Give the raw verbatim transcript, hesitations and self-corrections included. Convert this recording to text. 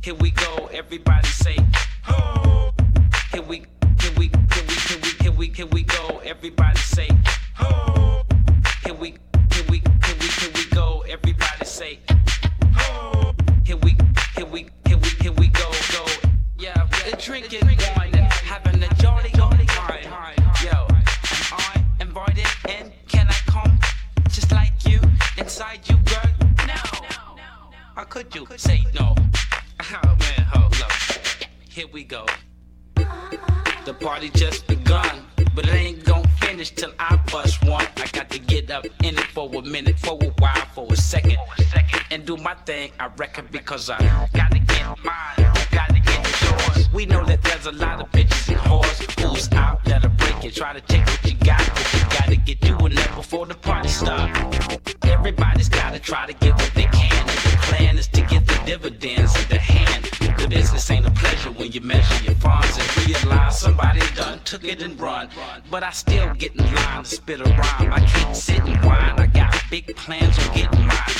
Here we go, everybody say, ho. Here we, here we, here we, here we, here we, here we go, everybody say, ho. Here we, here we, here we, here we go, everybody say, ho. Here we, here we, here we, here we go, go. Yeah, we're drinking wine and having a jolly, jolly time. Yo, am I invited in? Can I come just like you inside you, girl? No. How could you say no? Oh man, hold up. Here we go. The party just begun, but it ain't gon' finish till I bust one. I got to get up in it for a minute, for a while, for a second, and do my thing, I reckon, because I gotta get mine, gotta get yours. We know that there's a lot of bitches and whores who's out that'll break it, try to take what you got, but you gotta get you in there before the party starts. Everybody's gotta try to get what they can, and the plan is to get the dividends in the hand. The business ain't a pleasure when you measure your funds and realize somebody done took it and run. But I still get in line to spit a rhyme. I can't sit and whine. I got big plans on getting mine.